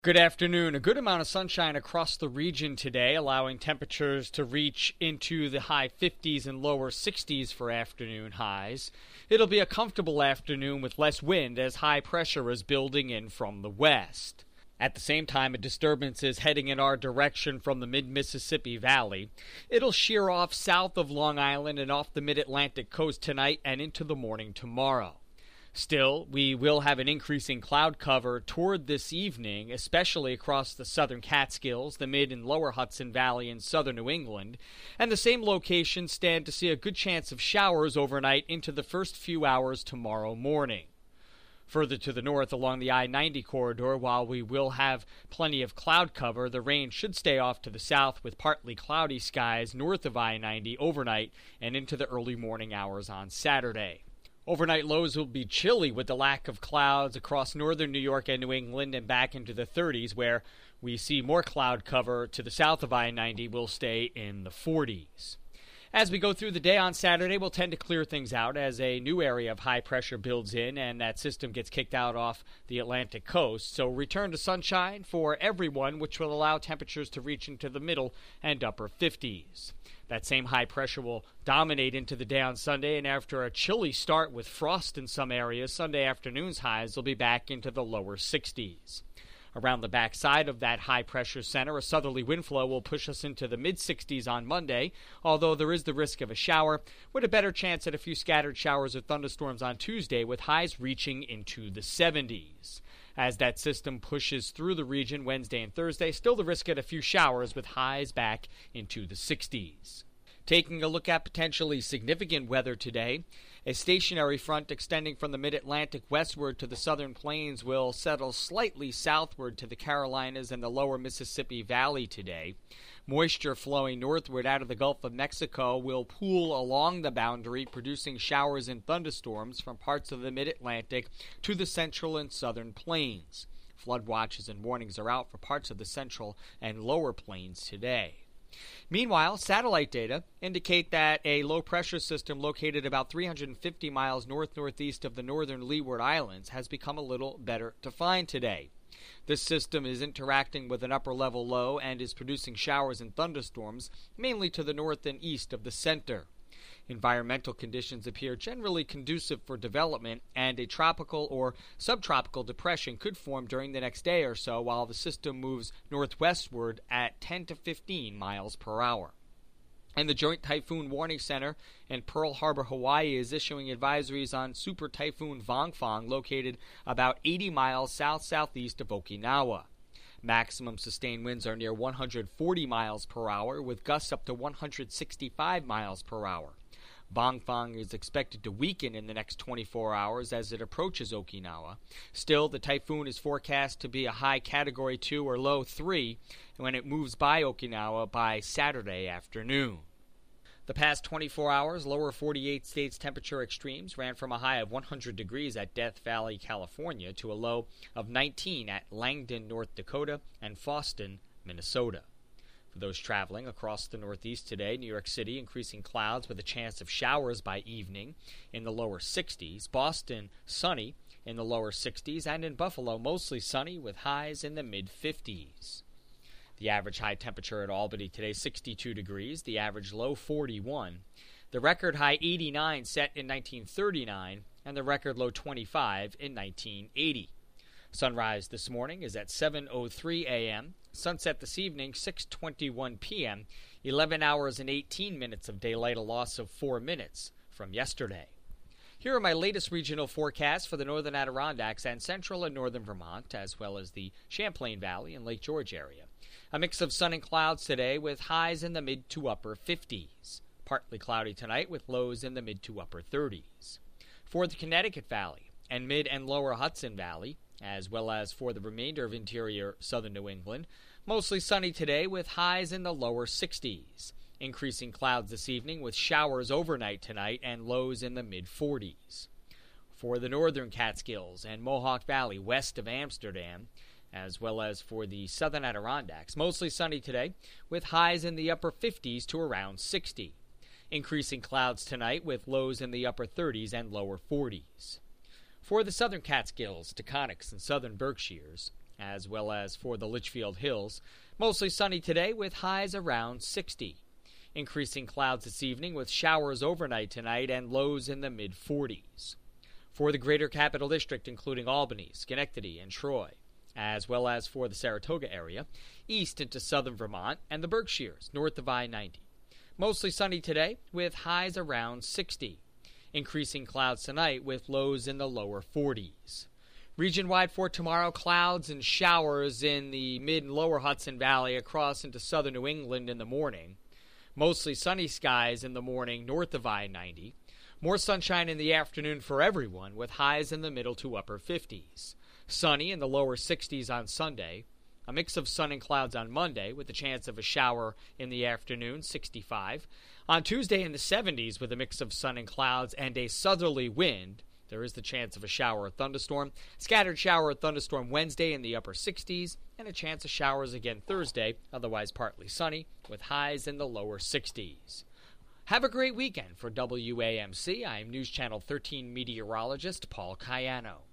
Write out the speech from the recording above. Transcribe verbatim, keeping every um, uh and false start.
Good afternoon. A good amount of sunshine across the region today, allowing temperatures to reach into the high fifties and lower sixties for afternoon highs. It'll be a comfortable afternoon with less wind as high pressure is building in from the west. At the same time, a disturbance is heading in our direction from the mid-Mississippi Valley. It'll shear off south of Long Island and off the mid-Atlantic coast tonight and into the morning tomorrow. Still, we will have an increasing cloud cover toward this evening, especially across the southern Catskills, the mid and lower Hudson Valley, and southern New England, and the same locations stand to see a good chance of showers overnight into the first few hours tomorrow morning. Further to the north along the I ninety corridor, while we will have plenty of cloud cover, the rain should stay off to the south with partly cloudy skies north of I ninety overnight and into the early morning hours on Saturday. Overnight lows will be chilly with the lack of clouds across northern New York and New England and back into the thirties, where we see more cloud cover to the south of I ninety will stay in the forties. As we go through the day on Saturday, we'll tend to clear things out as a new area of high pressure builds in and that system gets kicked out off the Atlantic coast. So return to sunshine for everyone, which will allow temperatures to reach into the middle and upper fifties. That same high pressure will dominate into the day on Sunday, and after a chilly start with frost in some areas, Sunday afternoon's highs will be back into the lower sixties. Around the backside of that high-pressure center, a southerly wind flow will push us into the mid-sixties on Monday, although there is the risk of a shower, with a better chance at a few scattered showers or thunderstorms on Tuesday, with highs reaching into the seventies. As that system pushes through the region Wednesday and Thursday, still the risk at a few showers with highs back into the sixties. Taking a look at potentially significant weather today, a stationary front extending from the mid-Atlantic westward to the southern plains will settle slightly southward to the Carolinas and the lower Mississippi Valley today. Moisture flowing northward out of the Gulf of Mexico will pool along the boundary, producing showers and thunderstorms from parts of the mid-Atlantic to the central and southern plains. Flood watches and warnings are out for parts of the central and lower plains today. Meanwhile, satellite data indicate that a low-pressure system located about three hundred fifty miles north-northeast of the northern Leeward Islands has become a little better defined today. This system is interacting with an upper-level low and is producing showers and thunderstorms, mainly to the north and east of the center. Environmental conditions appear generally conducive for development, and a tropical or subtropical depression could form during the next day or so while the system moves northwestward at ten to fifteen miles per hour. And the Joint Typhoon Warning Center in Pearl Harbor, Hawaii is issuing advisories on Super Typhoon Vongfong, located about eighty miles south-southeast of Okinawa. Maximum sustained winds are near one hundred forty miles per hour, with gusts up to one hundred sixty-five miles per hour. Vongfong is expected to weaken in the next twenty-four hours as it approaches Okinawa. Still, the typhoon is forecast to be a high Category two or low three when it moves by Okinawa by Saturday afternoon. The past twenty-four hours, lower forty-eight states temperature extremes ran from a high of one hundred degrees at Death Valley, California, to a low of nineteen at Langdon, North Dakota, and Foston, Minnesota. For those traveling across the Northeast today, New York City increasing clouds with a chance of showers by evening in the lower sixties. Boston, sunny in the lower sixties. And in Buffalo, mostly sunny with highs in the mid-fifties. The average high temperature at Albany today, sixty-two degrees. The average low, forty-one. The record high, eighty-nine, set in nineteen thirty-nine. And the record low, twenty-five, in nineteen eighty. Sunrise this morning is at seven oh three a.m. Sunset this evening, six twenty-one p.m., eleven hours and eighteen minutes of daylight, a loss of four minutes from yesterday. Here are my latest regional forecasts for the northern Adirondacks and central and northern Vermont, as well as the Champlain Valley and Lake George area. A mix of sun and clouds today with highs in the mid to upper fifties. Partly cloudy tonight with lows in the mid to upper thirties. For the Connecticut Valley and mid and lower Hudson Valley, as well as for the remainder of interior southern New England, mostly sunny today with highs in the lower sixties. Increasing clouds this evening with showers overnight tonight and lows in the mid-forties. For the northern Catskills and Mohawk Valley west of Amsterdam, as well as for the southern Adirondacks, mostly sunny today with highs in the upper fifties to around sixty. Increasing clouds tonight with lows in the upper thirties and lower forties. For the southern Catskills, Taconics, and southern Berkshires, as well as for the Litchfield Hills. Mostly sunny today with highs around sixty. Increasing clouds this evening with showers overnight tonight and lows in the mid forties. For the greater Capital District, including Albany, Schenectady, and Troy, as well as for the Saratoga area, east into southern Vermont, and the Berkshires, north of I ninety. Mostly sunny today with highs around sixty. Increasing clouds tonight with lows in the lower forties. Region-wide for tomorrow, clouds and showers in the mid and lower Hudson Valley across into southern New England in the morning. Mostly sunny skies in the morning north of I ninety. More sunshine in the afternoon for everyone with highs in the middle to upper fifties. Sunny in the lower sixties on Sunday. A mix of sun and clouds on Monday with a chance of a shower in the afternoon, sixty-five. On Tuesday in the seventies with a mix of sun and clouds and a southerly wind. There is the chance of a shower or thunderstorm. Scattered shower or thunderstorm Wednesday in the upper sixties, and a chance of showers again Thursday, otherwise partly sunny, with highs in the lower sixties. Have a great weekend. For W A M C, I am News Channel thirteen meteorologist Paul Cayano.